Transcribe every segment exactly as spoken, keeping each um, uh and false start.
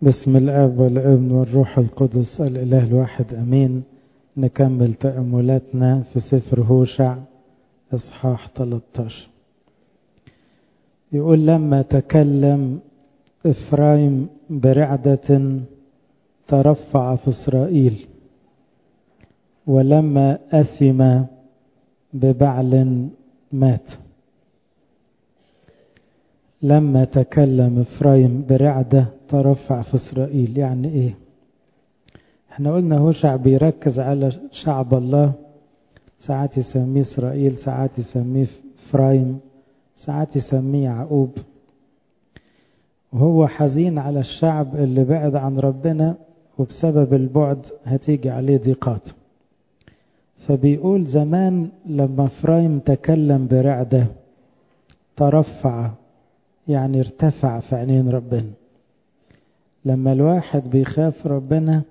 بسم الآب والابن والروح القدس الإله الواحد أمين. نكمل تأملاتنا في سفر هوشع إصحاح ثلاثة عشر. يقول: لما تكلم إفرايم برعدة ترفع في إسرائيل، ولما أثم ببعل مات. لما تكلم إفرايم برعدة ترفع في إسرائيل، يعني إيه؟ احنا قلنا هوشع بيركز على شعب الله، ساعات يسميه إسرائيل، ساعات يسميه إفرايم، ساعات يسميه يعقوب. وهو حزين على الشعب اللي بعد عن ربنا، وبسبب البعد هتيجي عليه ضيقات. فبيقول زمان لما إفرايم تكلم برعدة ترفع، يعني ارتفع في عينين ربنا. لما الواحد بيخاف ربنا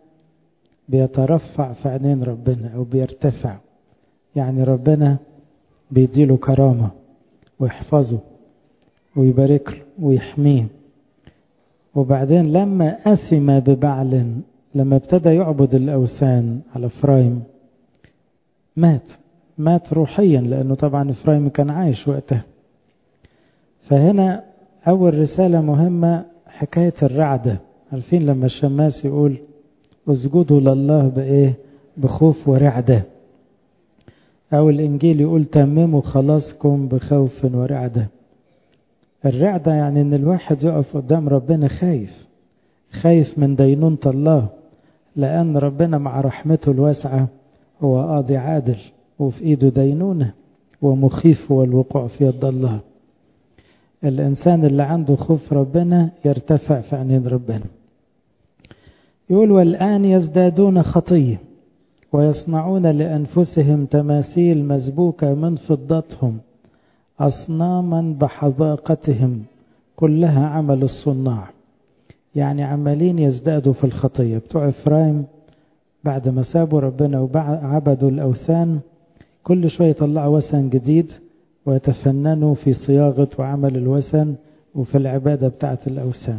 بيترفع في عينين ربنا أو بيرتفع، يعني ربنا بيديله كرامة ويحفظه ويبارك له ويحميه. وبعدين لما أثم ببعل، لما ابتدى يعبد الأوثان على إفرايم، مات مات روحيا، لأنه طبعا إفرايم كان عايش وقتها. فهنا أول رسالة مهمة حكاية الرعدة. عارفين لما الشماس يقول اسجدوا لله بإيه؟ بخوف ورعدة. أو الإنجيل يقول تمموا خلاصكم بخوف ورعدة. الرعدة يعني إن الواحد يقف قدام ربنا خايف، خايف من دينونة الله، لأن ربنا مع رحمته الواسعة هو قاضي عادل، وفي إيده دينونة، ومخيف هو الوقوع في يد الله. الإنسان اللي عنده خوف ربنا يرتفع في عينين ربنا. يقول: والآن يزدادون خطية ويصنعون لأنفسهم تماثيل مسبوكة من فضتهم، أصناما بحذاقتهم كلها عمل الصناع. يعني عمالين يزدادوا في الخطية. بتوع إفرايم بعد ما سابوا ربنا وعبدوا الأوثان كل شوية يطلعوا وثن جديد ويتفننوا في صياغة وعمل الوثن وفي العبادة بتاعة الأوثان.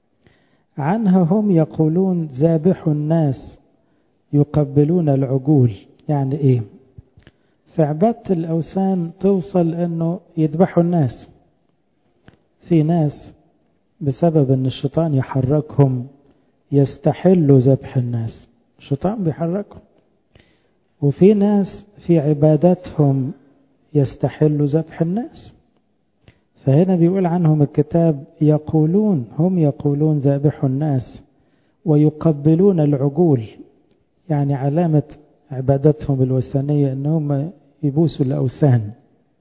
عنها هم يقولون ذابح الناس يقبلون العجول. يعني إيه؟ في عبادة الأوثان توصل أنه يذبحوا الناس. في ناس بسبب أن الشيطان يحركهم يستحلوا ذبح الناس، الشيطان بيحركهم. وفي ناس في عباداتهم يستحلوا ذبح الناس. فهنا بيقول عنهم الكتاب يقولون هم يقولون ذابح الناس ويقبلون العجول، يعني علامة عبادتهم الوثنية أنهم يبوسوا الأوثان.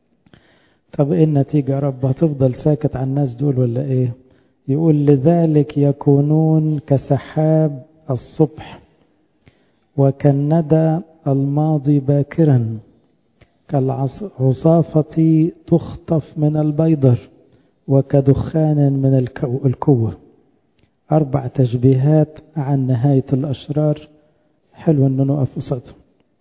طب إيه النتيجة يا رب؟ هتفضل ساكت عن الناس دول ولا إيه؟ يقول: لذلك يكونون كسحاب الصبح وكالندى الماضي باكرا، كالعصافة تخطف من البيضر وكدخان من الكوة. أربع تشبيهات عن نهاية الأشرار، حلو أن نقف قصادهم.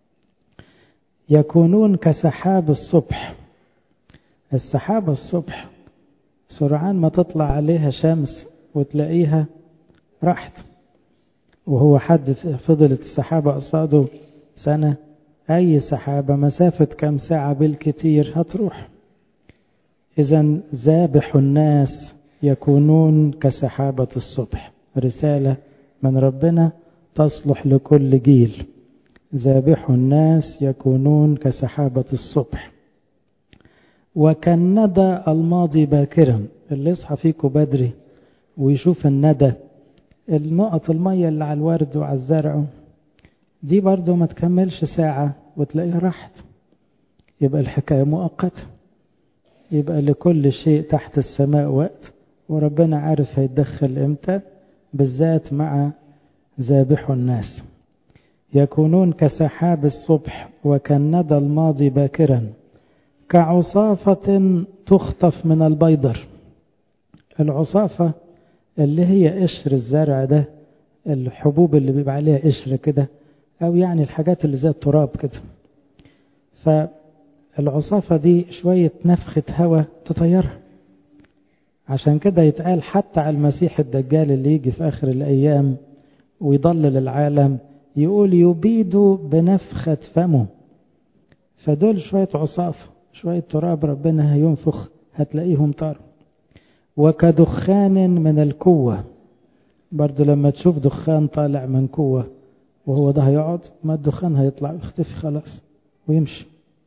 يكونون كسحاب الصبح. السحاب الصبح سرعان ما تطلع عليها شمس وتلاقيها راحت، وهو حد فضلت السحابة قصاده سنة. أي سحابة مسافة كم ساعة بالكثير هتروح. إذن ذابح الناس يكونون كسحابة الصبح. رسالة من ربنا تصلح لكل جيل. ذابح الناس يكونون كسحابة الصبح وكالندى الماضي باكرا. اللي يصحى فيكم بدري ويشوف الندى، النقط المية اللي على الورد وعلى الزرع دي برضو ما تكملش ساعة وتلاقيها راحت. يبقى الحكاية مؤقتة. يبقى لكل شيء تحت السماء وقت، وربنا عارف هيتدخل امتى، بالذات مع ذابح الناس. يكونون كسحاب الصبح وكالندى الماضي باكرا، كعصافة تخطف من البيضر. العصافة اللي هي قشر الزرع ده، الحبوب اللي بيبقى عليها قشر كده، أو يعني الحاجات اللي زي التراب كده. فالعصافة دي شوية نفخة هواء تطيرها عشان كده يتقال حتى على المسيح الدجال اللي يجي في آخر الأيام ويضلل العالم، يقول يبيد بنفخة فمه. فدول شوية عصاف شوية تراب ربنا هينفخ هتلاقيهم طار. وكدخان من الكوة، برضو لما تشوف دخان طالع من كوة وهو ده هيقعد، ما الدخان هيطلع يختفي خلاص ويمشي.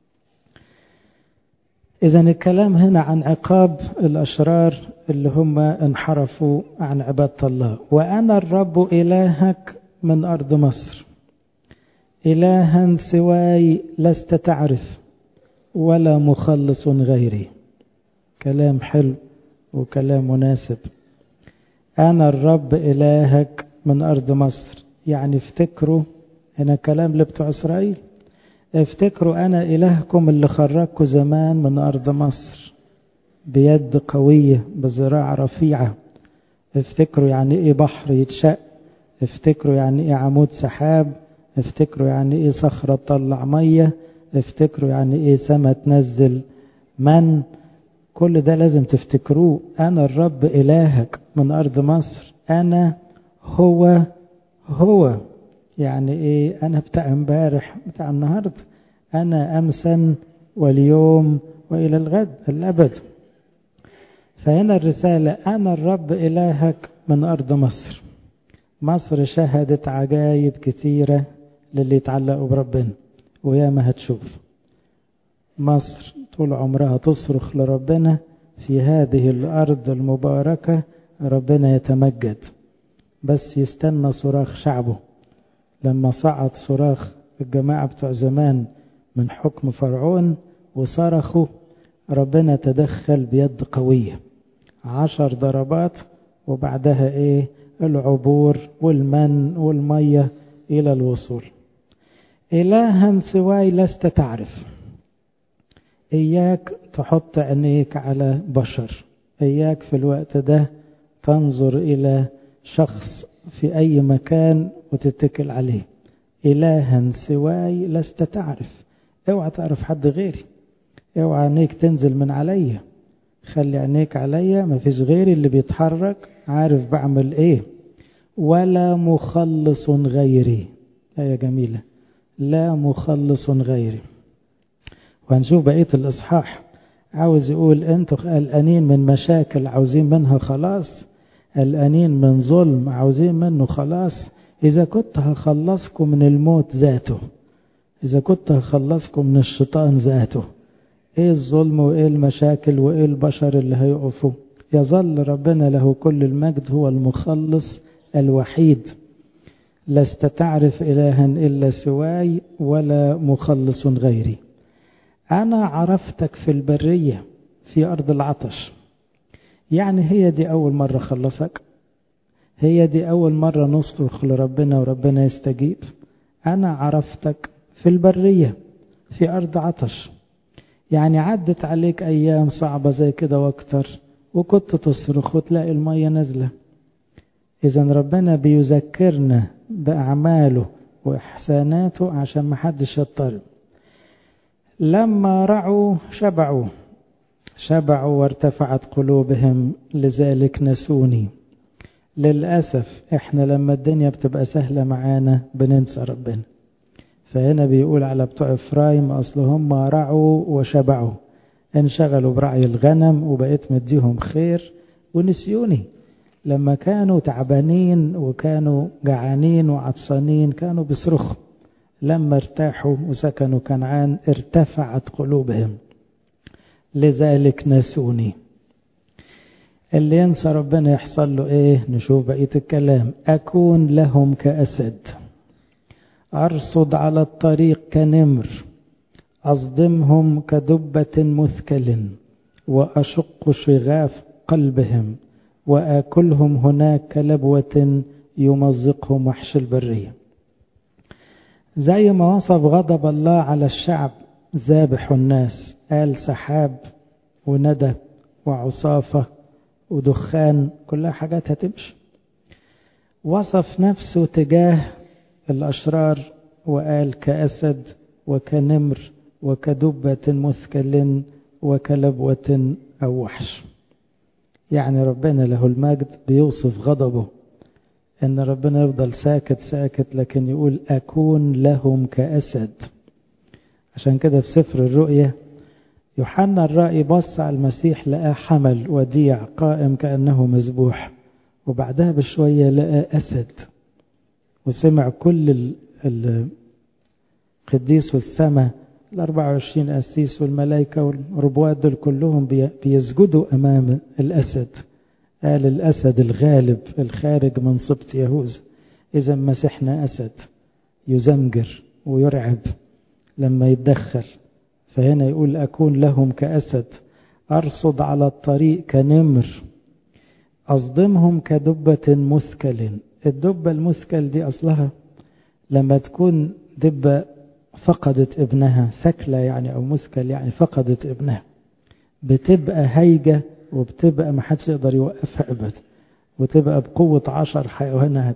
إذن الكلام هنا عن عقاب الأشرار اللي هم انحرفوا عن عبادة الله. وأنا الرب إلهك من أرض مصر، إلها سواي لست تعرف ولا مخلص غيري. كلام حلو وكلام مناسب. أنا الرب إلهك من أرض مصر، يعني افتكروا هنا كلام لبتوع إسرائيل، افتكروا أنا إلهكم اللي خرجكم زمان من أرض مصر بيد قوية بذراع رفيعة. افتكروا يعني إيه بحر يتشق، افتكروا يعني إيه عمود سحاب، افتكروا يعني إيه صخرة تطلع مية، افتكروا يعني إيه سما تنزل من. كل ده لازم تفتكروه. أنا الرب إلهك من أرض مصر، أنا هو هو يعني إيه؟ أنا بتاع امبارح بتاع النهاردة، أنا أمسا واليوم وإلى الغد الأبد. فهنا الرسالة أنا الرب إلهك من أرض مصر. مصر شهدت عجائب كثيرة للي يتعلقوا بربنا، وياما هتشوف. مصر طول عمرها تصرخ لربنا في هذه الأرض المباركة، ربنا يتمجد، بس يستنى صراخ شعبه. لما صعد صراخ الجماعة بتوع زمان من حكم فرعون وصرخوا، ربنا تدخل بيد قوية، عشر ضربات وبعدها ايه؟ العبور والمن والمية إلى الوصول. إلها سواي لست تعرف. إياك تحط عينيك على بشر، إياك في الوقت ده تنظر إلى شخص في أي مكان وتتكل عليه. إلها سواي لست تعرف. اوعى تعرف حد غيري، اوعى عينيك تنزل من عليا، خلي عينيك عليا، مفيش غيري اللي بيتحرك عارف بعمل ايه. ولا مخلص غيري. آية جميلة، لا مخلص غيري. وهنشوف بقية الإصحاح عاوز يقول انتوا قلقانين من مشاكل عاوزين منها خلاص، قلقانين من ظلم عاوزين منه خلاص. إذا كنت هخلصكم من الموت ذاته، إذا كنت هخلصكم من الشيطان ذاته، إيه الظلم وإيه المشاكل وإيه البشر اللي هيقفوا؟ يظل ربنا له كل المجد هو المخلص الوحيد. لست تعرف إلها إلا سواي ولا مخلص غيري. أنا عرفتك في البرية في أرض العطش. يعني هي دي أول مرة خلصك، هي دي أول مرة نصرخ لربنا وربنا يستجيب. أنا عرفتك في البرية في أرض عطش، يعني عدت عليك أيام صعبة زي كده واكتر وكنت تصرخ وتلاقي المية نزلة. إذن ربنا بيذكرنا بأعماله وإحساناته عشان ما حدش يضطرب. لما رعوا شبعوا، شبعوا وارتفعت قلوبهم لذلك نسوني. للأسف احنا لما الدنيا بتبقى سهلة معانا بننسى ربنا. فهنا بيقول على بتوع إفرايم أصلهم رعوا وشبعوا، انشغلوا برعي الغنم وبقيت مديهم خير ونسيوني. لما كانوا تعبانين وكانوا جعانين وعطسانين كانوا بيصرخوا، لما ارتاحوا وسكنوا كنعان ارتفعت قلوبهم لذلك نسوني. اللي ينسى ربنا يحصل له ايه؟ نشوف بقية الكلام. أكون لهم كأسد، أرصد على الطريق كنمر، أصدمهم كدبة مثكل، وأشق شغاف قلبهم، وآكلهم هناك كلبوة يمزقهم وحش البرية. زي ما وصف غضب الله على الشعب ذابح الناس، قال سحاب وندى وعصافة ودخان، كلها حاجات هتمشي. وصف نفسه تجاه الأشرار وقال كأسد وكنمر وكدبة مثكل وكلبوة أو وحش. يعني ربنا له المجد بيوصف غضبه ان ربنا يفضل ساكت ساكت، لكن يقول اكون لهم كأسد. عشان كده في سفر الرؤيا يوحنا الرائي بص على المسيح لقى حمل وديع قائم كأنه مذبوح، وبعدها بشوية لقى أسد، وسمع كل القديس والسماء الأربعة وعشرين قسيس والملائكة والربوات دول كلهم بيسجدوا أمام الأسد. قال الأسد الغالب الخارج من سبط يهوذا. إذا مسيحنا أسد يزمجر ويرعب لما يتدخل. فهنا يقول أكون لهم كأسد، أرصد على الطريق كنمر، أصدمهم كدبة مثكل. الدبة المثكل دي أصلها لما تكون دبة فقدت ابنها، ثكلة يعني أو مثكل يعني فقدت ابنها، بتبقى هيجة وبتبقى ما حدش يقدر يوقفها أبدا، وتبقى بقوة عشر حيوانات.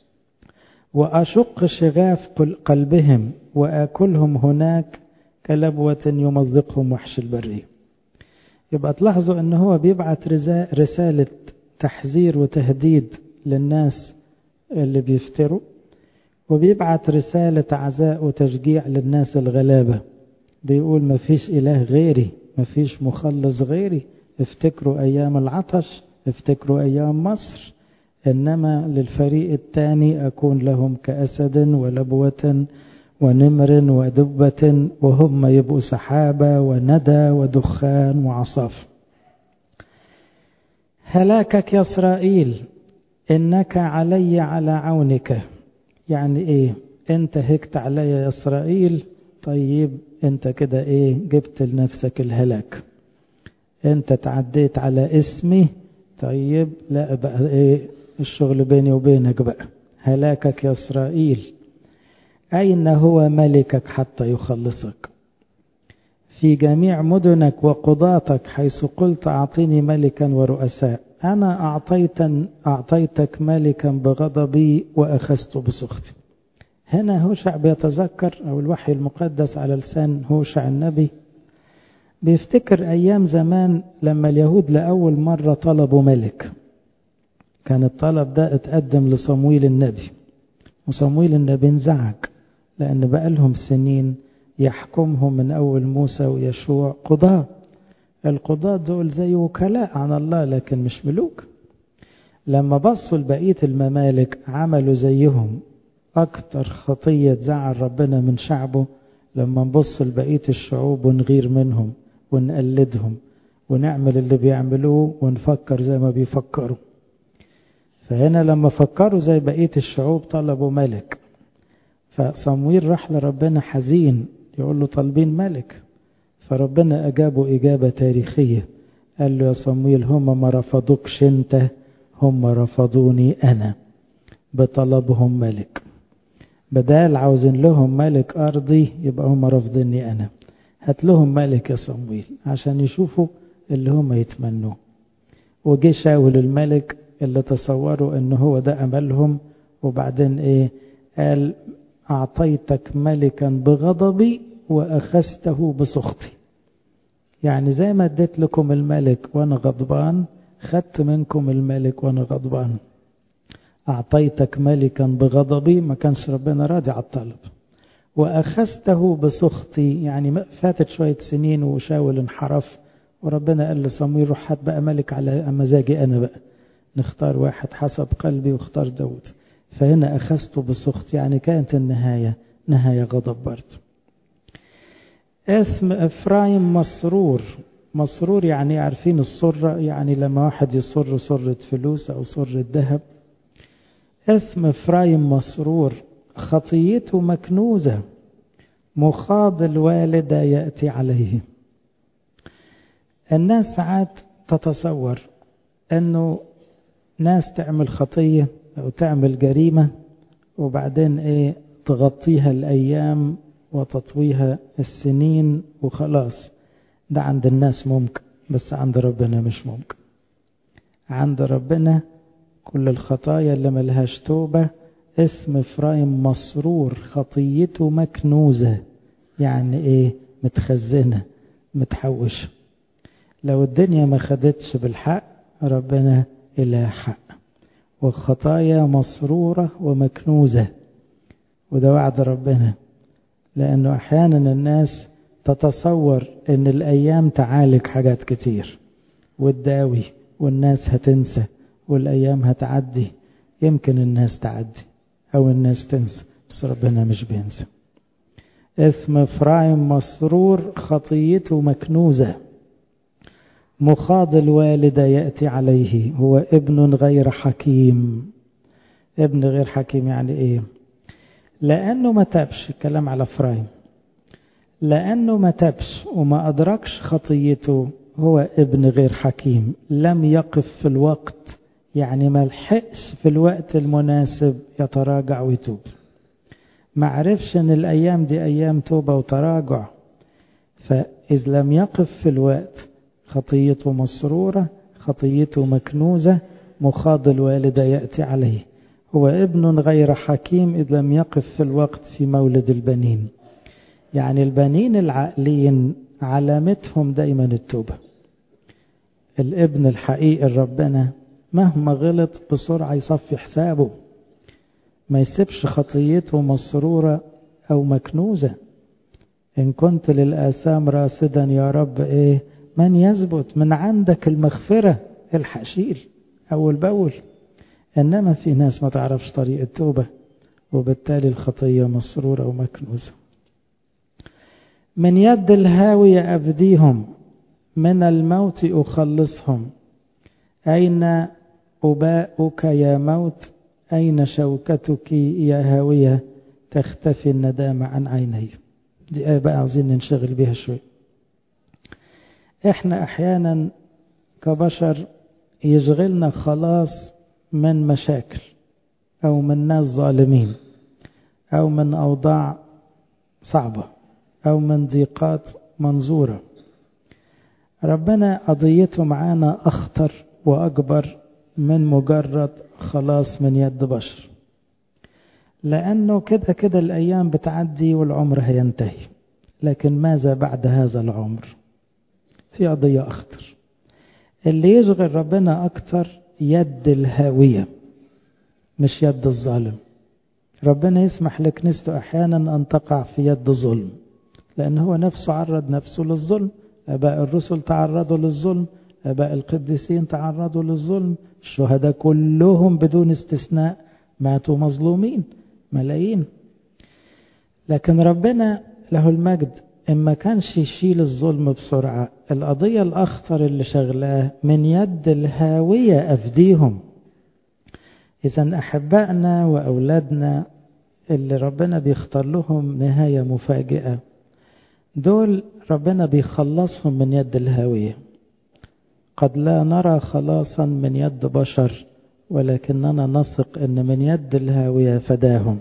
وأشق شغاف قلبهم وآكلهم هناك كلبوة يمزقهم وحش البرية. يبقى تلاحظوا أنه هو بيبعت رسالة تحذير وتهديد للناس اللي بيفتروا، وبيبعت رسالة عزاء وتشجيع للناس الغلابة. بيقول ما فيش إله غيري، ما فيش مخلص غيري. افتكروا أيام العطش، افتكروا أيام مصر، إنما للفريق الثاني أكون لهم كأسد ولبوة ونمر ودبة، وهم يبقوا سحابة وندى ودخان وعصاف. هلاكك يا إسرائيل إنك علي على عونك. يعني إيه؟ أنت هكت علي يا إسرائيل، طيب أنت كده إيه؟ جبت لنفسك الهلاك. أنت تعديت على اسمي، طيب لا بقى إيه الشغل بيني وبينك بقى. هلاكك يا إسرائيل. أين هو ملكك حتى يخلصك؟ في جميع مدنك وقضاتك حيث قلت أعطيني ملكا ورؤساء. أنا أعطيت أعطيتك ملكا بغضبي وأخذت بسخطي. هنا هوشع بيتذكر، أو الوحي المقدس على لسان هوشع النبي بيفتكر أيام زمان لما اليهود لأول مرة طلبوا ملك. كان الطلب ده اتقدم لصمويل النبي، وصمويل النبي انزعج لأن بقى لهم سنين يحكمهم من أول موسى ويشوع قضاة. القضاة دول زي وكلاء عن الله لكن مش ملوك. لما بصوا لبقية الممالك عملوا زيهم. أكتر خطية زعل ربنا من شعبه لما نبص لبقية الشعوب ونغير منهم ونقلدهم ونعمل اللي بيعملوه ونفكر زي ما بيفكروا. فهنا لما فكروا زي بقية الشعوب طلبوا ملك. فصمويل راح لربنا حزين يقول له طالبين ملك، فربنا أجابه إجابة تاريخية. قال له يا صمويل هم ما رفضوكش انت، هم رفضوني أنا بطلبهم ملك. بدال عاوزين لهم ملك أرضي يبقى هم رفضني أنا. هات لهم ملك يا صمويل عشان يشوفوا اللي هم يتمنوه. وجي شاول الملك اللي تصوروا انه هو ده أملهم، وبعدين ايه قال أعطيتك ملكا بغضبي وأخذته بسخطي. يعني زي ما اديت لكم الملك وانا غضبان، خدت منكم الملك وانا غضبان. أعطيتك ملكا بغضبي، ما كانش ربنا راضي على الطلب. وأخذته بسخطي، يعني فاتت شوية سنين وشاول انحرف، وربنا قال لصمويل روح هات بقى ملك على مزاجي أنا بقى، نختار واحد حسب قلبي واختار داود. فهنا أخذته بسخط، يعني كانت النهاية نهاية غضب برضه. اسم إفرايم مسرور. مسرور يعني عارفين السرة، يعني لما واحد يصر سرة فلوس أو سرة ذهب. اسم إفرايم مسرور، خطيته مكنوزة، مخاض الوالدة يأتي عليه. الناس ساعات تتصور أنه ناس تعمل خطية أو تعمل جريمة وبعدين إيه تغطيها الأيام وتطويها السنين وخلاص. ده عند الناس ممكن، بس عند ربنا مش ممكن. عند ربنا كل الخطايا اللي ملهاش توبة اسم إفرايم مسرور، خطيته مكنوزة. يعني إيه؟ متخزنة متحوشة. لو الدنيا ما خدتش بالحق ربنا إله حق، والخطايا مسرورة ومكنوزة، وده وعد ربنا. لأنه أحيانا الناس تتصور أن الأيام تعالج حاجات كتير وتداوي، والناس هتنسى والأيام هتعدي. يمكن الناس تعدي أو الناس تنسى، بس ربنا مش بينسى. اسم إفرايم مسرور، خطيته مكنوزة. مخاض الوالد يأتي عليه، هو ابن غير حكيم. ابن غير حكيم يعني ايه؟ لأنه ما تابش، الكلام على إفرايم، لأنه ما تابش وما أدركش خطيته، هو ابن غير حكيم. لم يقف في الوقت، يعني ما لحقش في الوقت المناسب يتراجع ويتوب. ما عرفش ان الأيام دي أيام توبة وتراجع، فإذ لم يقف في الوقت خطيته مسرورة، خطيته مكنوزة. مخاض الوالد يأتي عليه، هو ابن غير حكيم إذ لم يقف في الوقت في مولد البنين. يعني البنين العاقلين علامتهم دايما التوبة. الابن الحقيقي ربنا مهما غلط بسرعة يصفي حسابه، ما يسيبش خطيته مسرورة أو مكنوزة. إن كنت للآثام راصدا يا رب إيه من يثبت؟ من عندك المغفرة، الحشيل أول بأول. إنما في ناس ما تعرفش طريق التوبة، وبالتالي الخطية مسرورة ومكنوزة. من يد الهاوية أفديهم، من الموت أخلصهم. أين أباؤك يا موت؟ أين شوكتك يا هاوية؟ تختفي الندامة عن عيني. دي آية بقى عاوزين ننشغل بيها شوي. احنا احيانا كبشر يشغلنا خلاص من مشاكل، او من ناس ظالمين، او من اوضاع صعبة، او من ضيقات منظورة. ربنا قضيته معانا اخطر واكبر من مجرد خلاص من يد بشر، لانه كده كده الايام بتعدي والعمر هينتهي، لكن ماذا بعد هذا العمر؟ في قضية أخطر. اللي يشغل ربنا أكتر يد الهاوية، مش يد الظالم. ربنا يسمح لكنيسته أحيانا أن تقع في يد ظلم، لأن هو نفسه عرض نفسه للظلم. أباء الرسل تعرضوا للظلم، أباء القديسين تعرضوا للظلم، الشهداء كلهم بدون استثناء ماتوا مظلومين، ملايين. لكن ربنا له المجد إما كانش يشيل الظلم بسرعة. القضية الأخطر اللي شغلاه من يد الهاوية أفديهم. إذن أحبائنا وأولادنا اللي ربنا بيختار لهم نهاية مفاجئة، دول ربنا بيخلصهم من يد الهاوية. قد لا نرى خلاصا من يد بشر، ولكننا نثق أن من يد الهاوية فداهم.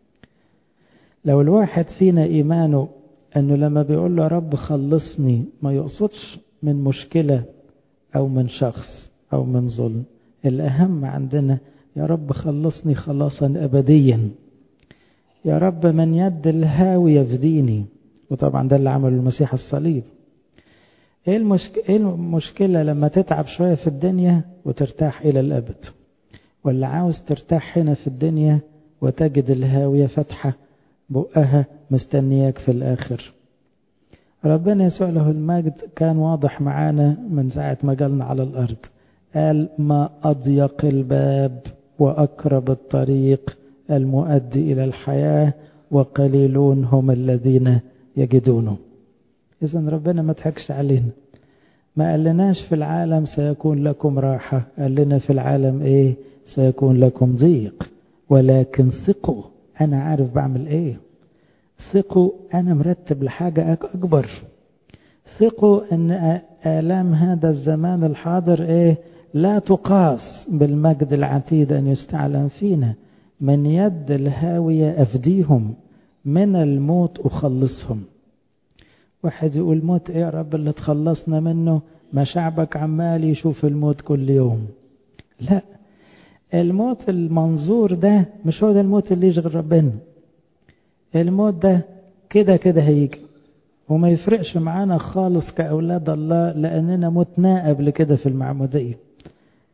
لو الواحد فينا إيمانه أنه لما بيقول له رب خلصني ما يقصدش من مشكلة أو من شخص أو من ظلم، الأهم عندنا يا رب خلصني خلاصا أبديا، يا رب من يد الهاوي يفديني. وطبعا ده اللي عمله المسيح الصليب. إيه, المشك... إيه المشكلة لما تتعب شوية في الدنيا وترتاح إلى الأبد، ولا عاوز ترتاح هنا في الدنيا وتجد الهاوية فتحة بقها مستنياك في الآخر؟ ربنا يسوع له المجد كان واضح معانا من ساعة ما جالنا على الأرض. قال ما أضيق الباب وأقرب الطريق المؤدي إلى الحياة، وقليلون هم الذين يجدونه. إذن ربنا ما تحكش علينا، ما قالناش في العالم سيكون لكم راحة، قال لنا في العالم إيه؟ سيكون لكم ضيق، ولكن ثقوا أنا عارف بعمل إيه. ثقوا أنا مرتب لحاجة أكبر. ثقوا أن آلام هذا الزمان الحاضر إيه؟ لا تقاس بالمجد العتيد أن يستعلم فينا. من يد الهاوية أفديهم، من الموت أخلصهم. واحد يقول موت إيه يا رب اللي تخلصنا منه؟ ما شعبك عمال يشوف الموت كل يوم. لا، الموت المنظور ده مش هو ده الموت اللي يشغل ربنا. الموت ده كده كده هيجي، وما يفرقش معانا خالص كأولاد الله، لأننا متنا قبل كده في المعمودية.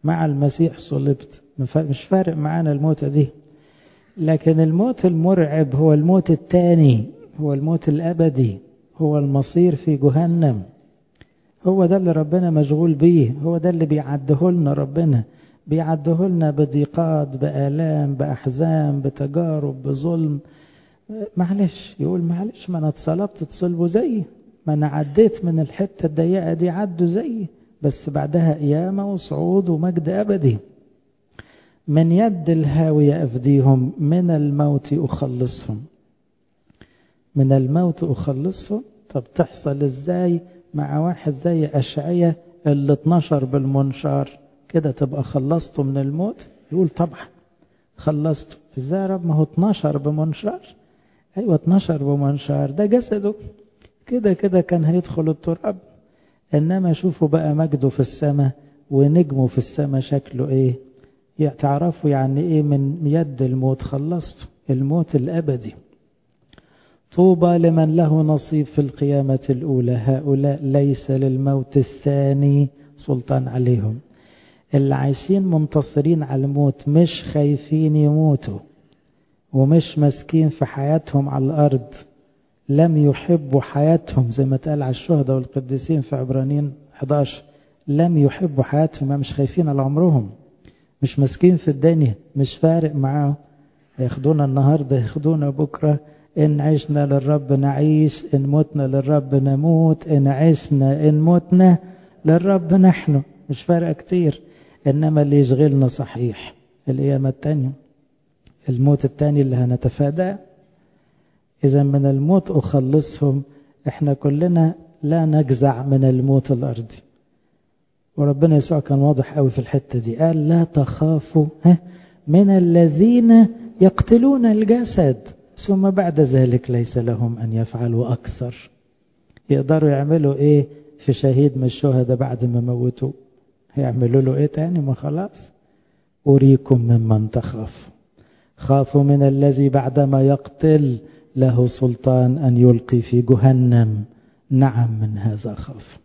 مع المسيح صلبت، مش فارق معانا الموتة دي. لكن الموت المرعب هو الموت الثاني، هو الموت الأبدي، هو المصير في جهنم. هو ده اللي ربنا مشغول بيه، هو ده اللي بيعده لنا ربنا، بيعده لنا بضيقات، بآلام، بأحزان، بتجارب، بظلم. معلش يقول معلش، ما انا اتصلبت تصلبوا زيي، ما انا عديت من الحتة الضيقة دي عدوا زيي، بس بعدها قيامة وصعود ومجد أبدي. من يد الهاوية أفديهم، من الموت أخلصهم. من الموت أخلصهم. طب تحصل إزاي مع واحد زي أشعية اللي اتنشر بالمنشار كده تبقى خلصته من الموت؟ يقول طبعا خلصته. إزاي يا رب؟ ما هو اتنشر بمنشار. أيوة اتنشر بمنشار، ده جسده كده كده كان هيدخل التراب. إنما شوفوا بقى مجده في السماء ونجمه في السماء شكله إيه. تعرفوا يعني إيه من يد الموت خلصته، الموت الأبدي. طوبى لمن له نصيب في القيامة الأولى، هؤلاء ليس للموت الثاني سلطان عليهم. اللي عايشين منتصرين على الموت، مش خايفين يموتوا ومش مسكين في حياتهم على الأرض، لم يحبوا حياتهم زي ما تقال على الشهداء والقديسين في عبرانيين احد عشر، لم يحبوا حياتهم، مش خايفين على عمرهم، مش مسكين في الدنيا، مش فارق معاه. ياخدونا النهاردة ياخدونا بكرة، إن عشنا للرب نعيش، إن متنا للرب نموت، إن عشنا إن متنا للرب نحن، مش فارقة كتير. إنما اللي يشغلنا صحيح القيامة التانية، الموت التاني اللي هنتفاداه. إذا من الموت أخلصهم، إحنا كلنا لا نجزع من الموت الأرضي. وربنا يسوع كان واضح قوي في الحتة دي، قال لا تخافوا من الذين يقتلون الجسد ثم بعد ذلك ليس لهم أن يفعلوا أكثر. يقدروا يعملوا إيه في شهيد من الشهداء بعد ما موتوا؟ هيعملوا له إيه تاني؟ ما خلاص. أريكم ممن تخاف، خافوا من الذي بعدما يقتل له سلطان أن يلقي في جهنم، نعم من هذا خاف.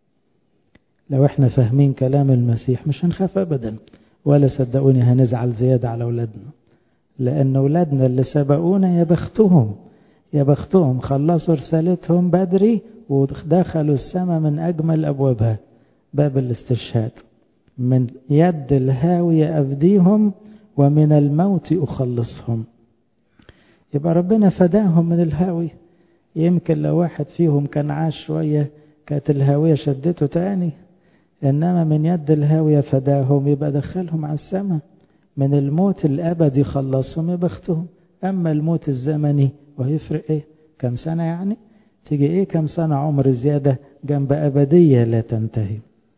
لو احنا فاهمين كلام المسيح مش هنخاف أبدا، ولا صدقوني هنزعل زيادة على أولادنا، لأن أولادنا اللي سبقونا يا بختهم يا بختهم خلصوا رسالتهم بدري ودخلوا السماء من أجمل أبوابها، باب الاستشهاد. من يد الهاوية أفديهم ومن الموت أخلصهم. يبقى ربنا فداهم من الهاوية. يمكن لو واحد فيهم كان عاش شوية كانت الهاوية شدته تاني، إنما من يد الهاوية فداهم، يبقى دخلهم على السماء. من الموت الأبدي خلصهم يا بختهم. أما الموت الزمني وهيفرق إيه؟ كم سنة يعني؟ تيجي إيه كم سنة عمر زيادة جنب أبدية لا تنتهي.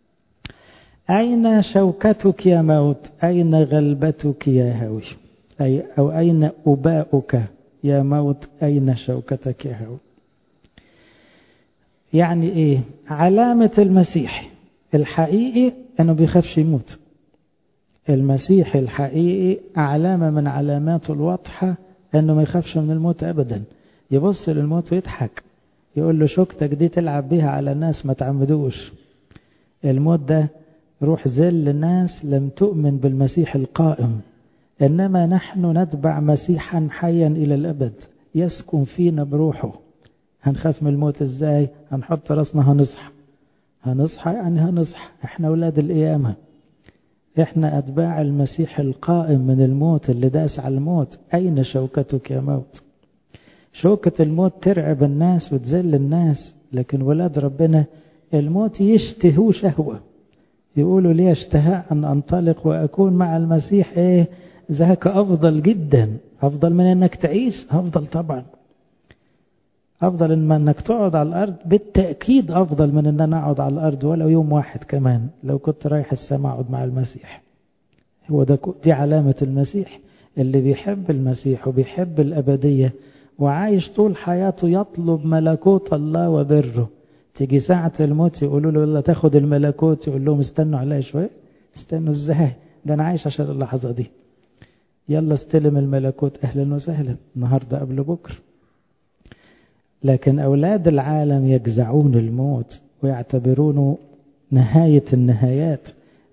أين شوكتك يا موت؟ أين غلبتك يا هاوي؟ أي أو أين أباؤك يا موت؟ أين شوكتك يا هاوي؟ يعني إيه؟ علامة المسيح الحقيقي أنه بيخافش يموت. المسيح الحقيقي علامة من علاماته الواضحة أنه ما يخافش من الموت أبدا. يبص للموت ويضحك، يقول له شوكتك دي تلعب بيها على الناس، ما تعمدوش. الموت ده روح ذل الناس لم تؤمن بالمسيح القائم، إنما نحن نتبع مسيحا حيا إلى الأبد يسكن فينا بروحه. هنخاف من الموت إزاي؟ هنحط رأسنا هنصحى، هنصحى يعني هنصحى. احنا أولاد القيامة، احنا أتباع المسيح القائم من الموت اللي داس على الموت. أين شوكتك يا موت؟ شوكة الموت ترعب الناس وتذل الناس، لكن ولاد ربنا الموت يشتهوا شهوة. يقولوا لي اشتهاء أن أنطلق وأكون مع المسيح، إيه ذاك أفضل جدا. أفضل من أنك تعيش؟ أفضل طبعا. أفضل من أنك تقعد على الأرض؟ بالتأكيد أفضل من أن أنا أقعد على الأرض ولو يوم واحد كمان. لو كنت رايح السماء أقعد مع المسيح. هو ده دي علامة المسيح، اللي بيحب المسيح وبيحب الأبدية وعايش طول حياته يطلب ملكوت الله وبره. تيجي ساعة الموت يقولوا له يلا تاخد الملكوت، يقول لهم استنوا عليا شوية. استنوا ازاي؟ ده أنا عايش عشان اللحظة دي. يلا استلم الملكوت، أهلا وسهلا، النهاردة قبل بكرة. لكن أولاد العالم يجزعون الموت ويعتبرونه نهاية النهايات.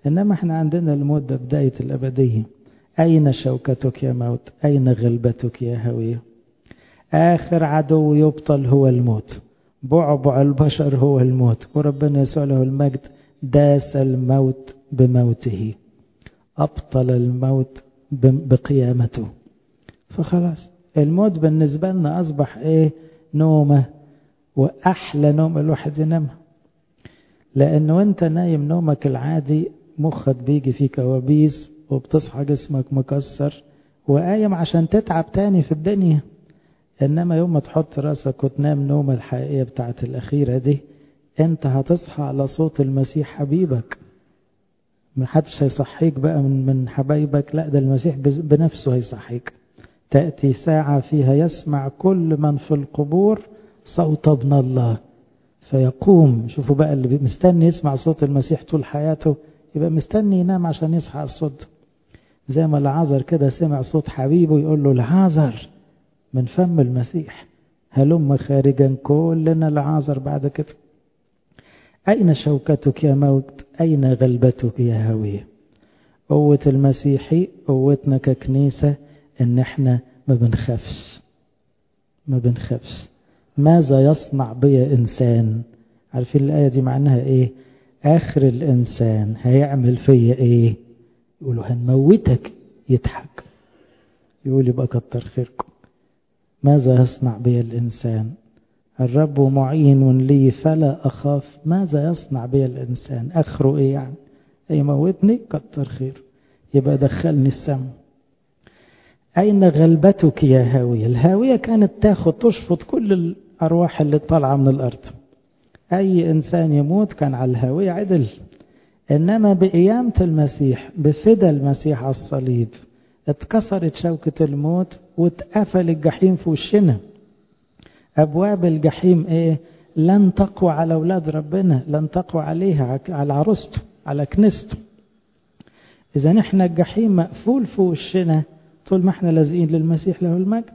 إنما احنا عندنا الموت ده بداية الأبدية. أين شوكتك يا موت؟ أين غلبتك يا هاوية؟ آخر عدو يبطل هو الموت، بعبع البشر هو الموت، وربنا يسوع له المجد داس الموت بموته، أبطل الموت بقيامته. فخلاص الموت بالنسبة لنا أصبح إيه؟ نومة، وأحلى نوم الواحد ينامها. لأنه وانت نايم نومك العادي مخك بيجي فيه كوابيس، وبتصحى جسمك مكسر وقايم عشان تتعب تاني في الدنيا. إنما يوم ما تحط راسك وتنام نوم الحقيقية بتاعت الأخيرة دي، انت هتصحى على صوت المسيح حبيبك. محدش هيصحيك بقى من من حبايبك، لا ده المسيح بنفسه هيصحيك. تأتي ساعة فيها يسمع كل من في القبور صوت ابن الله فيقوم. شوفوا بقى اللي مستني يسمع صوت المسيح طول حياته يبقى مستني ينام عشان يصحى على الصوت. زي ما العازر كده سمع صوت حبيبه يقول له العازر من فم المسيح هلم خارجا، كلنا العازر بعد كده. أين شوكتك يا موت؟ أين غلبتك يا هاوية؟ قوة المسيحي قوتنا ككنيسة إن احنا ما بنخافش ما بنخافش. ماذا يصنع بي إنسان؟ عارفين الآية دي معناها إيه؟ آخر الإنسان هيعمل فيا إيه؟ يقولوا هنموتك، يضحك يقول يبقى كتر خيركم. ماذا يصنع بي الإنسان؟ الرب معين لي فلا أخاف. ماذا يصنع بي الإنسان؟ آخره إيه يعني؟ يموتني كتر خير، يبقى دخلني السم. أين غلبتك يا هاوية؟ الهاوية كانت تاخد تشفط كل الأرواح اللي طالعة من الأرض. أي إنسان يموت كان على الهاوية عدل. إنما بقيامة المسيح، بفدى المسيح على الصليب، اتكسرت شوكة الموت واتقفل الجحيم في وشنا. أبواب الجحيم إيه؟ لن تقوى على أولاد ربنا، لن تقوى عليها، على عروسته، على كنيسته. إذا نحن الجحيم مقفول في وشنا طول ما احنا لازقين للمسيح له المجد،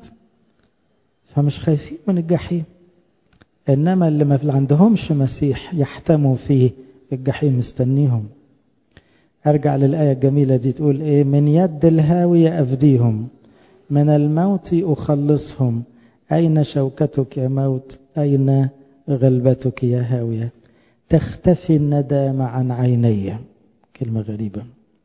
فمش خايفين من الجحيم. إنما اللي ما عندهمش مسيح يحتموا فيه الجحيم مستنيهم. أرجع للآية الجميلة دي تقول إيه؟ من يد الهاوية أفديهم، من الموت أخلصهم. أين شوكتك يا موت؟ أين غلبتك يا هاوية؟ تختفي الندامة عن عيني. كلمة غريبة.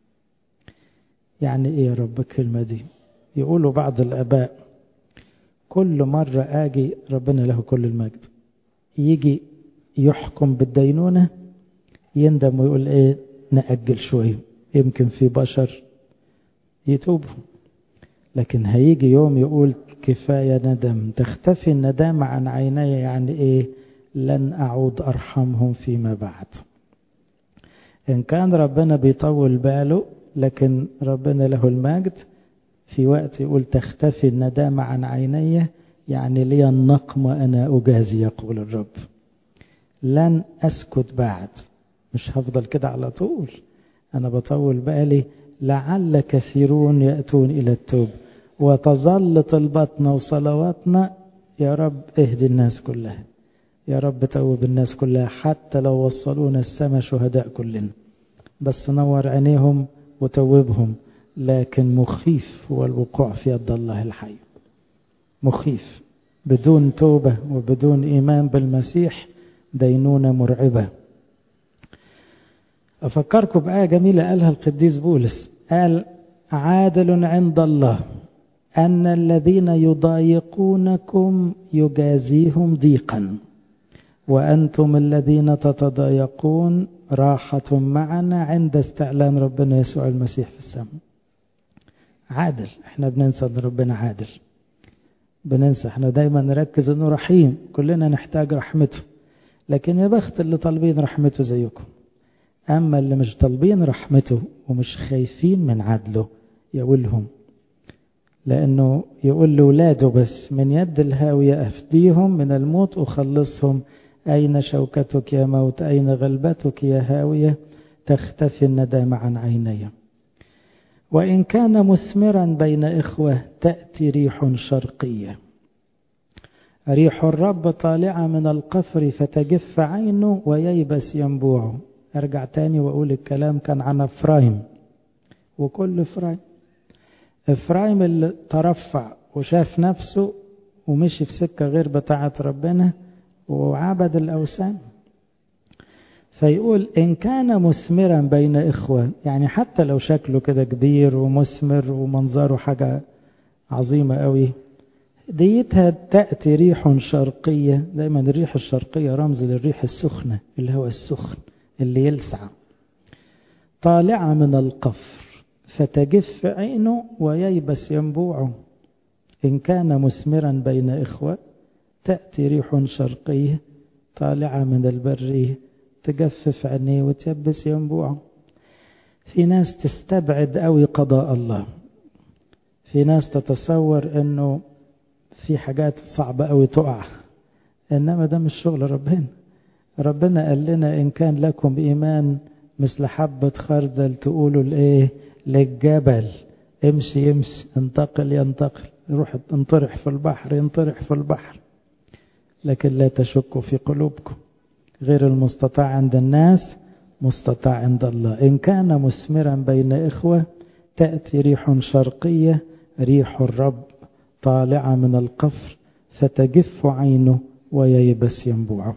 يعني إيه يا رب الكلمة دي؟ يقولوا بعض الآباء كل مرة آجي ربنا له كل المجد يجي يحكم بالدينونة يندم ويقول إيه؟ نأجل شوي، يمكن في بشر يتوبوا. لكن هيجي يوم يقول كفاية ندم، تختفي الندامة عن عيني. يعني إيه؟ لن أعود أرحمهم فيما بعد. إن كان ربنا بيطول باله، لكن ربنا له المجد في وقت يقول تختفي الندامة عن عيني، يعني لي النقم أنا أجازي يقول الرب. لن أسكت بعد، مش هفضل كده على طول، أنا بطول بالي لعل كثيرون يأتون إلى التوب. وتظل طلبتنا وصلواتنا يا رب اهدي الناس كلها، يا رب توب الناس كلها، حتى لو وصلونا السماء شهداء كلنا، بس نور عينيهم وتوبهم. لكن مخيف هو الوقوع في يد الله الحي، مخيف. بدون توبة وبدون إيمان بالمسيح دينونة مرعبة. أفكركم بآية جميلة قالها القديس بولس، قال عادل عند الله أن الذين يضايقونكم يجازيهم ضيقا، وأنتم الذين تتضايقون راحة معنا عند استعلان ربنا يسوع المسيح في السماء. عادل. احنا بننسى ان ربنا عادل، بننسى. احنا دايما نركز انه رحيم، كلنا نحتاج رحمته، لكن يا بخت اللي طالبين رحمته زيكم. اما اللي مش طالبين رحمته ومش خايفين من عدله يقولهم، لانه يقول لولاده بس من يد الهاوية افديهم، من الموت اخلصهم. اين شوكتك يا موت؟ اين غلبتك يا هاوية؟ تختفي الندامة عن عيني. وإن كان مثمرا بين إخوة تأتي ريح شرقية. ريح الرب طالعة من القفر فتجف عينه وييبس ينبوعه. أرجع تاني وأقول الكلام كان عن إفرايم، وكل إفرايم إفرايم اللي ترفع وشاف نفسه ومشي في سكة غير بتاعة ربنا وعبد الأوثان. فيقول إن كان مثمرا بين إخوة، يعني حتى لو شكله كده كبير ومثمر ومنظره حاجة عظيمة قوي، ديتها تأتي ريح شرقية. دايما الريح الشرقية رمز للريح السخنة، الهواء السخن اللي يلسع، طالعة من القفر فتجف عينه وييبس ينبوعه. إن كان مثمرا بين إخوة تأتي ريح شرقية طالعة من البرية تجفف عينيه وتيبس ينبوعه. في ناس تستبعد قوي قضاء الله، في ناس تتصور انه في حاجات صعبة قوي تقع، انما ده مش شغل ربنا. ربنا قال لنا ان كان لكم ايمان مثل حبة خردل تقولوا لايه للجبل امشي يمشي، انتقل ينتقل، روح انطرح في البحر ينطرح في البحر. لكن لا تشكوا في قلوبكم، غير المستطاع عند الناس مستطاع عند الله. إن كان مثمرا بين إخوة تأتي ريح شرقية ريح الرب طالعة من القفر فتجف عينه وييبس ينبوعه.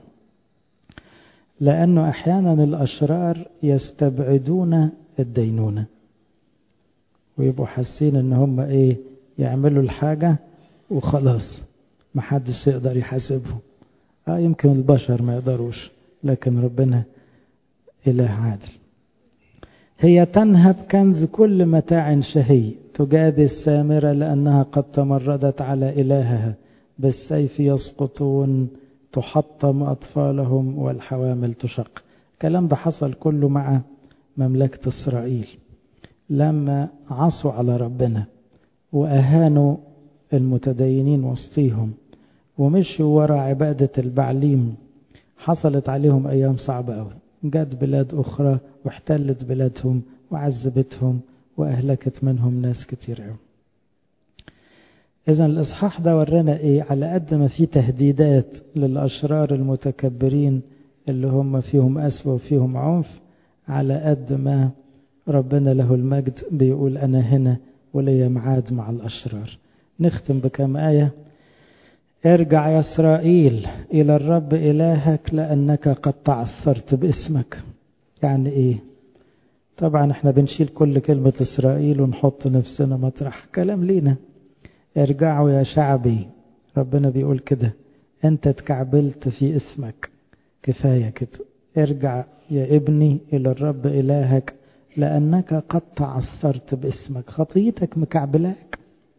لأنه أحيانا الأشرار يستبعدون الدينونة ويبقوا حاسين إن هم إيه يعملوا الحاجة وخلاص محدش يقدر يحاسبهم. آه يمكن البشر ما يقدروش، لكن ربنا إله عادل. هي تنهب كنز كل متاع شهي، تجادي السامرة لأنها قد تمردت على إلهها، بالسيف يسقطون تحطم أطفالهم والحوامل تشق. الكلام ده حصل كله مع مملكة إسرائيل لما عصوا على ربنا وأهانوا المتدينين وسطيهم ومشوا وراء عبادة البعليم. حصلت عليهم أيام صعبة أوي، جات بلاد أخرى واحتلت بلادهم وعذبتهم وأهلكت منهم ناس كتير أوي. إذن الإصحاح ده ورانا إيه؟ على قد ما في تهديدات للأشرار المتكبرين اللي هم فيهم أسوأ وفيهم عنف، على قد ما ربنا له المجد بيقول أنا هنا ولي معاد مع الأشرار. نختم بكم آية. ارجع يا إسرائيل إلى الرب إلهك لأنك قد تعثرت باسمك. يعني إيه؟ طبعا احنا بنشيل كل كلمة إسرائيل ونحط نفسنا مطرح كلام لينا. ارجعوا يا شعبي، ربنا بيقول كده، انت تكعبلت في اسمك، كفاية كده. ارجع يا ابني إلى الرب إلهك لأنك قد تعثرت باسمك. خطيتك مكعبلاك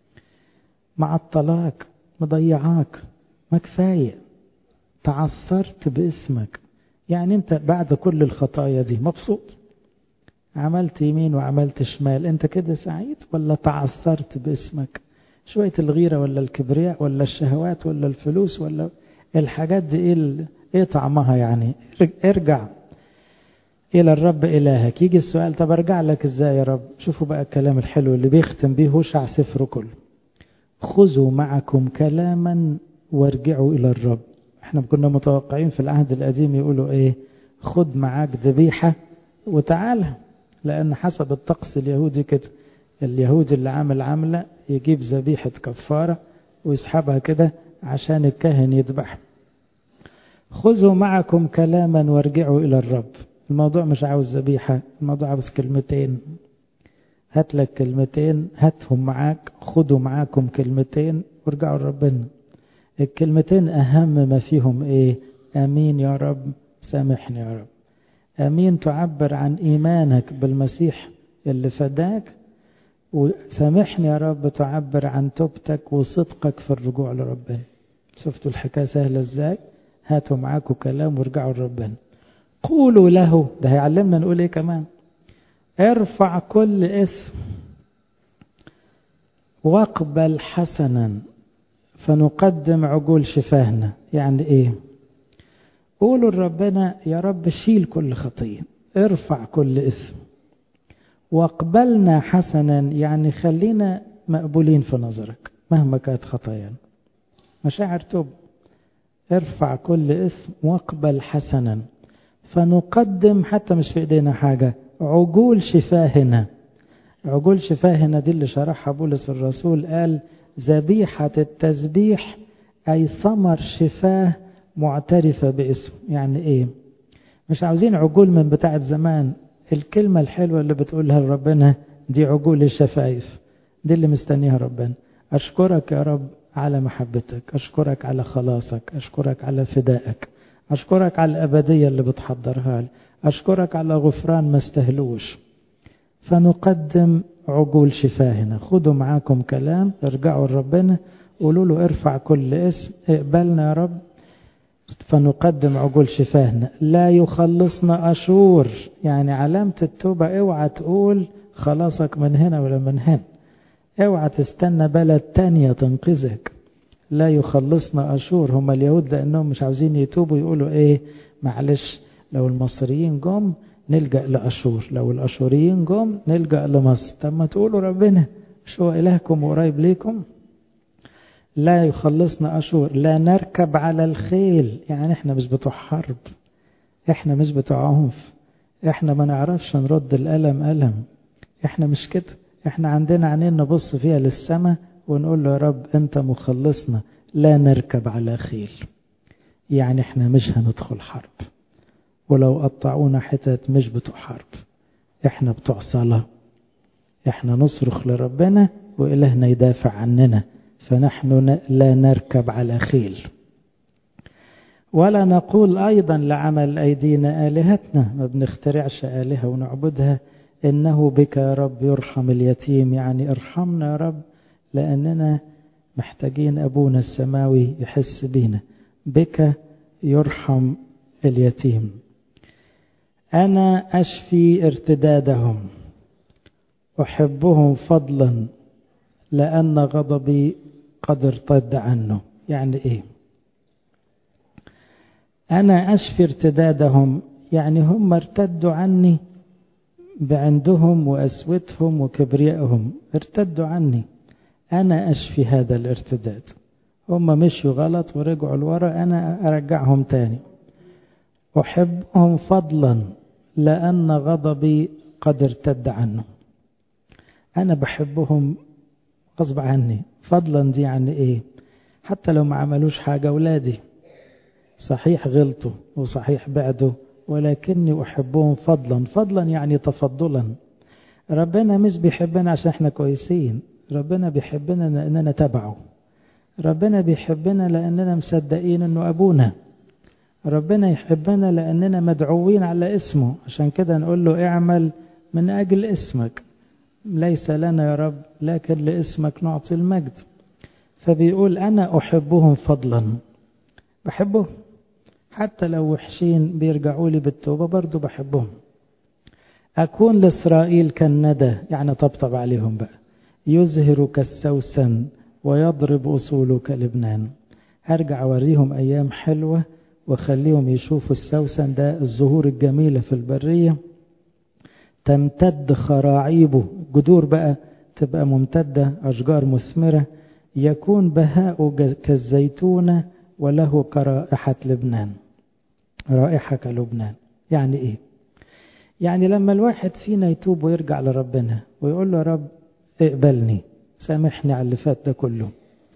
معطلاك مضيعاك، ما كفاية. تعثرت باسمك يعني انت بعد كل الخطايا دي مبسوط؟ عملت يمين وعملت شمال، انت كده سعيد ولا تعثرت باسمك؟ شوية الغيرة ولا الكبرياء ولا الشهوات ولا الفلوس ولا الحاجات دي ايه, ايه طعمها يعني؟ ارجع إلى الرب إلهك. يجي السؤال طب ارجع لك ازاي يا رب؟ شوفوا بقى الكلام الحلو اللي بيختم بيه هوشع سفره كله. خذوا معكم كلاما وارجعوا إلى الرب. احنا كنا متوقعين في العهد القديم يقولوا ايه؟ خد معاك ذبيحة وتعالى، لأن حسب الطقس اليهودي كده، اليهودي اللي عامل عملة يجيب ذبيحة كفارة ويسحبها كده عشان الكاهن يذبح. خذوا معكم كلاما وارجعوا إلى الرب. الموضوع مش عاوز ذبيحة، الموضوع عاوز كلمتين. هات لك كلمتين، هاتهم معاك، خدوا معاكم كلمتين وارجعوا لربنا. الكلمتين أهم ما فيهم إيه؟ أمين يا رب، سامحني يا رب. أمين تعبر عن إيمانك بالمسيح اللي فداك، وسامحني يا رب تعبر عن توبتك وصدقك في الرجوع لربنا. شفتوا الحكاية سهلة إزاي؟ هاتوا معاكم كلام وارجعوا لربنا. قولوا له، ده هيعلمنا نقول إيه كمان؟ ارفع كل اسم واقبل حسنا فنقدم عجول شفاهنا. يعني ايه؟ قولوا لربنا يا رب شيل كل خطية، ارفع كل اسم، واقبلنا حسنا يعني خلينا مقبولين في نظرك مهما كانت خطايانا. مشاعر توب. ارفع كل اسم واقبل حسنا فنقدم حتى مش في ايدينا حاجة عجول شفاهنا. عجول شفاهنا دي اللي شرحها بولس الرسول، قال ذبيحة التسبيح أي ثمر شفاه معترفة باسمه. يعني ايه؟ مش عاوزين عجول من بتاعة زمان، الكلمة الحلوة اللي بتقولها لربنا دي عجول الشفايف، دي اللي مستنيها ربنا. أشكرك يا رب على محبتك، أشكرك على خلاصك، أشكرك على فدائك، أشكرك على الأبدية اللي بتحضرها لي، أشكرك على غفران ما استهلوش. فنقدم عجول شفاهنا. خدوا معاكم كلام، ارجعوا لربنا قولوا له ارفع كل اسم، اقبلنا يا رب. فنقدم عجول شفاهنا. لا يخلصنا أشور، يعني علامة التوبة اوعى تقول خلاصك من هنا ولا من هنا، اوعى تستنى بلد تانية تنقذك. لا يخلصنا أشور، هم اليهود لأنهم مش عاوزين يتوبوا يقولوا ايه، معلش لو المصريين جم نلجأ لأشور، لو الأشوريين جم نلجأ لمصر. طب ما تقولوا ربنا مش هو إلهكم وقريب ليكم؟ لا يخلصنا أشور. لا نركب على الخيل، يعني احنا مش بتوع حرب، احنا مش بتوع عنف، احنا ما نعرفش نرد الألم ألم، احنا مش كده. احنا عندنا عينين نبص فيها للسماء ونقول له يا رب انت مخلصنا. لا نركب على خيل، يعني احنا مش هندخل حرب، ولو قطعونا حتت مش بتوع حرب، احنا بتوع صلاة، احنا نصرخ لربنا وإلهنا يدافع عننا. فنحن لا نركب على خيل. ولا نقول أيضا لعمل أيدينا آلهتنا، ما بنخترعش آلهة ونعبدها. إنه بك يا رب يرحم اليتيم، يعني ارحمنا يا رب لأننا محتاجين أبونا السماوي يحس بينا. بك يرحم اليتيم. أنا أشفي ارتدادهم، أحبهم فضلا لأن غضبي قد ارتد عنه. يعني إيه؟ أنا أشفي ارتدادهم، يعني هم ارتدوا عني بعندهم وأسوتهم وكبريائهم، ارتدوا عني. أنا أشفي هذا الارتداد، هم مشوا غلط ورجعوا لورا، أنا أرجعهم تاني. أحبهم فضلا لأن غضبي قد ارتد عنه. أنا بحبهم غصب عني. فضلا دي يعني إيه؟ حتى لو ما عملوش حاجة، أولادي صحيح غلطوا وصحيح بعدوا، ولكني أحبهم فضلا. فضلا يعني تفضلا. ربنا مش بيحبنا عشان احنا كويسين، ربنا بيحبنا لأننا تبعه، ربنا بيحبنا لأننا مصدقين أنه أبونا، ربنا يحبنا لأننا مدعوين على اسمه. عشان كده نقول له اعمل من أجل اسمك، ليس لنا يا رب لكن لاسمك نعطي المجد. فبيقول أنا أحبهم فضلا، بحبهم حتى لو وحشين بيرجعوا لي بالتوبة برضو بحبهم. أكون لإسرائيل كالندى، يعني طبطب عليهم بقى. يزهر كالسوسن ويضرب أصوله كلبنان. هرجع أوريهم أيام حلوة وخليهم يشوفوا السوسن ده الزهور الجميلة في البرية. تمتد خراعيبه، جذور بقى تبقى ممتدة، أشجار مثمرة. يكون بهاء كالزيتونة وله كرائحة لبنان. رائحة كلبنان يعني إيه؟ يعني لما الواحد فينا يتوب ويرجع لربنا ويقول له يا رب اقبلني، سامحني على اللي فات ده كله،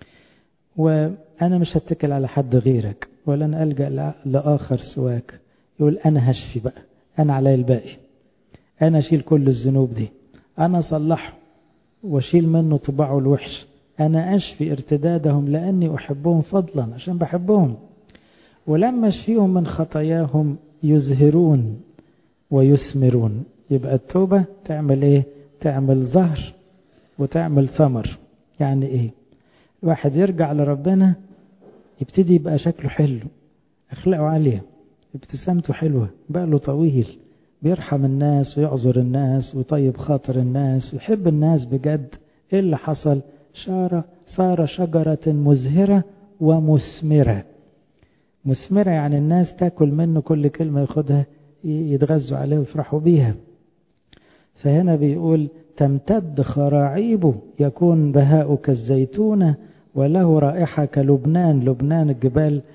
وأنا مش هتكل على حد غيرك ولن ألجأ لآخر سواك. يقول أنا هشفي بقى، أنا علي الباقي، أنا أشيل كل الذنوب دي، أنا صلحه وأشيل منه طباعه الوحش. أنا أشفي ارتدادهم لأني أحبهم فضلا، عشان بحبهم. ولما أشفيهم من خطاياهم يزهرون ويثمرون. يبقى التوبة تعمل إيه؟ تعمل زهر وتعمل ثمر. يعني إيه؟ الواحد يرجع لربنا يبتدي يبقى شكله حلو، أخلاقه عالية، ابتسامته حلوة، بقى له طويل، بيرحم الناس ويعذر الناس ويطيب خاطر الناس ويحب الناس بجد. إيه اللي حصل؟ شارة صار شجرة مزهرة ومثمرة. مثمرة يعني الناس تاكل منه، كل كلمة ياخدها يتغذوا عليه ويفرحوا بيها. فهنا بيقول تمتد خراعيبه، يكون بهاء كالزيتونة وله رائحة كلبنان. لبنان الجبال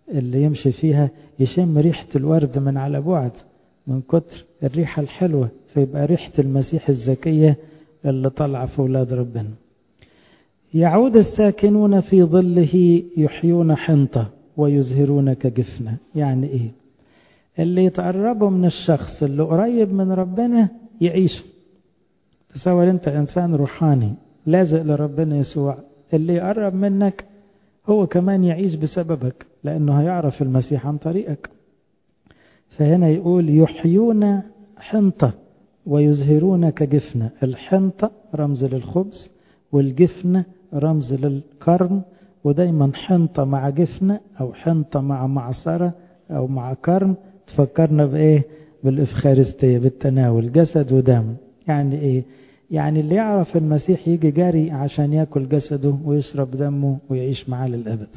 اللي يمشي فيها يشم ريحة الورد من على بعد من كتر الريحة الحلوة، فيبقى ريحة المسيح الزكية اللي طلع في أولاد ربنا. يعود الساكنون في ظله يحيون حنطة ويزهرون كجفنة. يعني إيه؟ اللي يتقربوا من الشخص اللي قريب من ربنا يعيشوا. تصور أنت إنسان روحاني لازق لربنا يسوع، اللي يقرب منك هو كمان يعيش بسببك، لأنه هيعرف المسيح عن طريقك. فهنا يقول يحيون حنطة ويزهرون كجفنة. الحنطة رمز للخبز، والجفنة رمز للكرم، ودايما حنطة مع جفنة أو حنطة مع معصرة أو مع كرم تفكرنا بإيه؟ بالإفخارستية، بالتناول جسد ودم. يعني إيه؟ يعني اللي يعرف المسيح يجي جاري عشان يأكل جسده ويشرب دمه ويعيش معاه للأبد.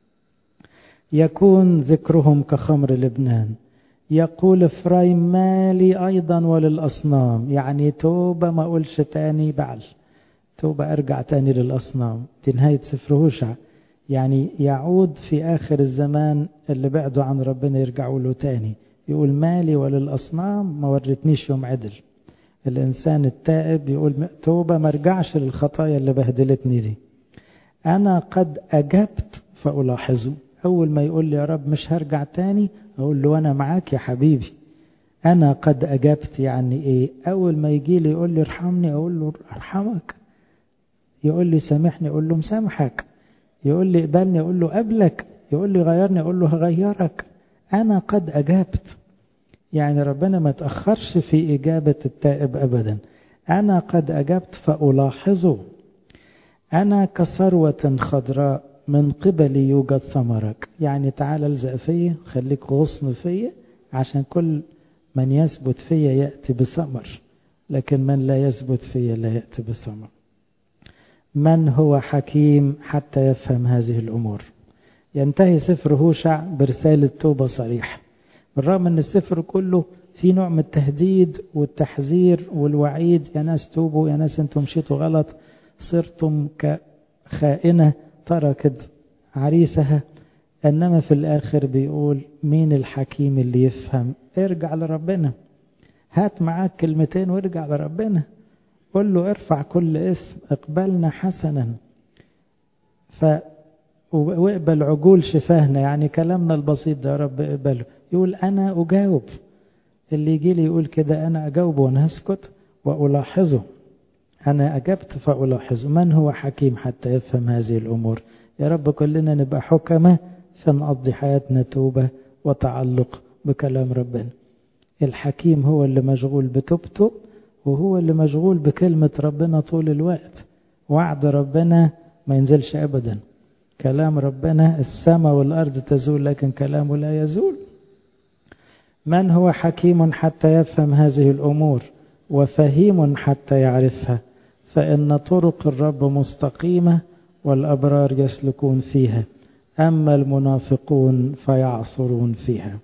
يكون ذكرهم كخمر لبنان. يقول إفرايم مالي أيضا وللأصنام. يعني توبة ما أقولش تاني بعل، توبة أرجع تاني للأصنام. دي نهاية سفر هوشع. يعني يعود في آخر الزمان اللي بعدوا عن ربنا يرجعوا له تاني. يقول مالي وللأصنام، ما ورتنيش يوم عدل. الإنسان التائب يقول توبة ما رجعش للخطايا اللي بهدلتني دي. أنا قد أجبت فألاحظه. أول ما يقول لي يا رب مش هرجع تاني، أقول له أنا معاك يا حبيبي. أنا قد أجبت يعني إيه؟ أول ما يجي لي يقول لي ارحمني أقول له أرحمك، يقول لي سامحني أقول له مسامحك، يقول لي اقبلني أقول له قبلك، يقول لي غيرني أقول له هغيرك. أنا قد أجبت. يعني ربنا ما تأخرش في إجابة التائب أبدا. أنا قد أجبت فألاحظه. أنا كثروة خضراء من قبلي يوجد ثمرك. يعني تعال الزق فيا، خليك غصن فيا، عشان كل من يثبت فيا يأتي بثمر، لكن من لا يثبت فيا لا يأتي بثمر. من هو حكيم حتى يفهم هذه الأمور؟ ينتهي سفر هوشع برسالة توبة صريحة، بالرغم أن السفر كله في نوع من التهديد والتحذير والوعيد. يا ناس توبوا، يا ناس انتم مشيتوا غلط، صرتم كخائنة تركت عريسها. إنما في الآخر بيقول مين الحكيم اللي يفهم؟ ارجع لربنا، هات معاك كلمتين وارجع لربنا، قل له ارفع كل اسم، اقبلنا حسنا، ف واقبل عجول شفاهنا. يعني كلامنا البسيط ده يا رب اقبله. يقول أنا أجاوب. اللي يجي لي يقول كده أنا أجاوبه وأنا هسكت وألاحظه. أنا أجبت فألاحظه. من هو حكيم حتى يفهم هذه الأمور؟ يا رب كلنا نبقى حكمة فنقضي حياتنا توبة وتعلق بكلام ربنا. الحكيم هو اللي مشغول بتوبته، وهو اللي مشغول بكلمة ربنا طول الوقت. وعد ربنا ما ينزلش أبدا. كلام ربنا السماء والأرض تزول لكن كلامه لا يزول. من هو حكيم حتى يفهم هذه الأمور وفهيم حتى يعرفها؟ فإن طرق الرب مستقيمة والأبرار يسلكون فيها، أما المنافقون فيعصرون فيها.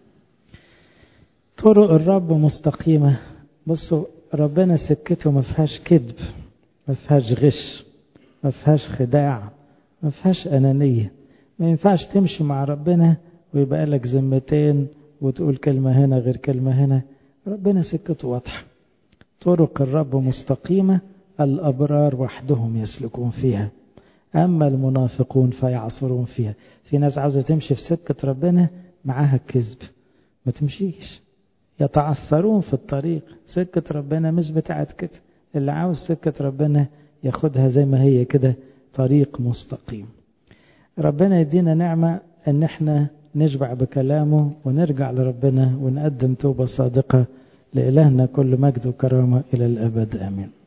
طرق الرب مستقيمة. بصوا ربنا سكته ما فيهاش كذب، ما فيهاش غش، ما فيهاش خداع، ما فيهاش أنانية. ما ينفعش تمشي مع ربنا ويبقى لك ذمتين وتقول كلمة هنا غير كلمة هنا. ربنا سكته واضحة. طرق الرب مستقيمة، الأبرار وحدهم يسلكون فيها، أما المنافقون فيعصرون فيها. في ناس عاوزة تمشي في سكة ربنا معاها الكذب، ما تمشيش، يتعثرون في الطريق. سكة ربنا مش بتاعت كده. اللي عاوز سكة ربنا ياخدها زي ما هي كده، طريق مستقيم. ربنا يدينا نعمة ان احنا نشبع بكلامه ونرجع لربنا ونقدم توبة صادقة. لإلهنا كل مجد وكرامة إلى الأبد آمين.